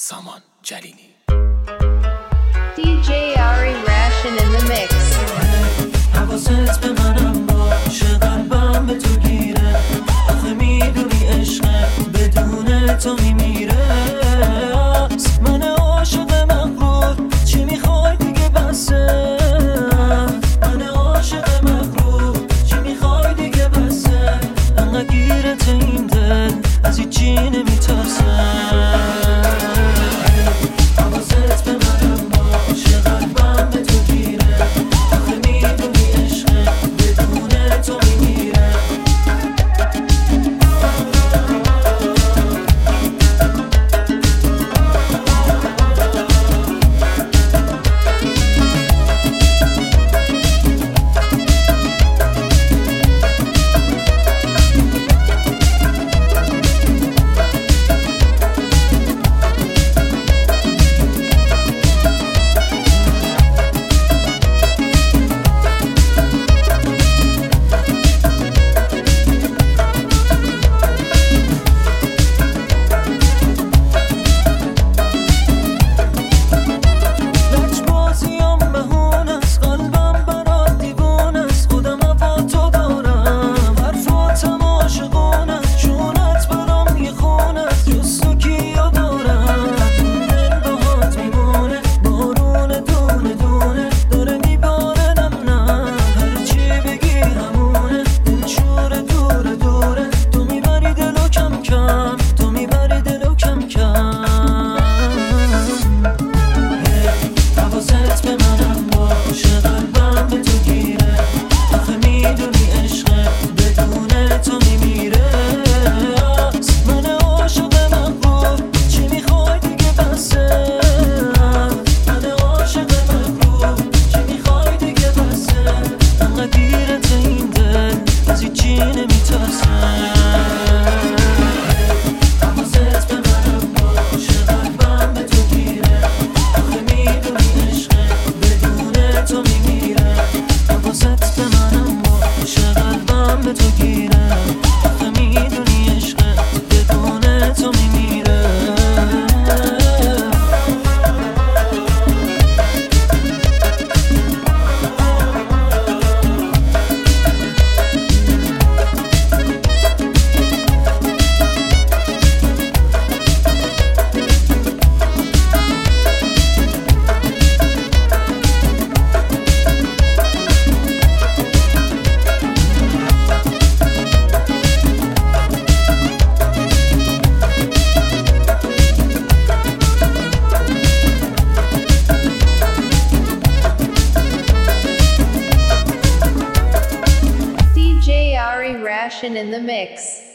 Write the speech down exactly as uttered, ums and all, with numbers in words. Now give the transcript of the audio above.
سامان جلیلی. دی جی Ari Ration in the mix. حواست به منم باشه، قلبم به تو گیره، آخه میدونی عشقه بدون تو میمیره. من عاشق مغرور، چی میخوای دیگه بسه. من عاشق مغرور، چی میخوای دیگه بسه. انقدر گیرت این دل، از هیچی نمیترسه. حواست به منم باشه، قلبم به تو گیره، آخه میدونی عشقه بدون تو میمیره. D J Ari Ration in the mix.